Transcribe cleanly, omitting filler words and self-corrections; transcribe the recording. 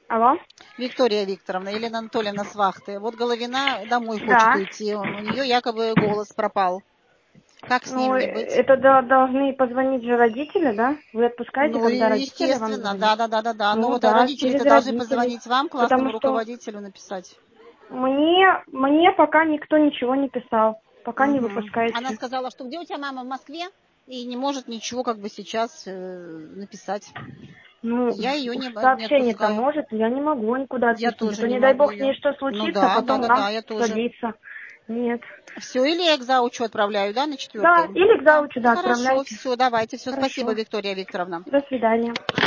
Алло? Виктория Викторовна, Елена Анатольевна с вахты. Вот Головина домой хочет Да. уйти. У нее якобы голос пропал. Как с ним Ну, мне быть? это должны позвонить же родители, да? Вы отпускаете, Ну, когда родители вам естественно, звонят? да. Но Ну вот да, через родители-то должны родителей. позвонить вам, Потому классному что руководителю, написать. мне пока никто ничего не писал. Пока не Угу. Она выпускаете. сказала, что где у тебя мама в Москве? И не может ничего как бы сейчас написать. Ну, Я ее не сообщение-то отпускаю. может, я не могу никуда Я отпустить. А тоже то, не не дай могу бог, с ней ее. что Ну случится, да, потом нам я тоже. садится. Нет. Все, или я к заучу отправляю, да, на Да, 4-е? или к Да, заучу, да, хорошо, отправляйте. все, давайте. Все, спасибо, Хорошо. Виктория Викторовна. До свидания.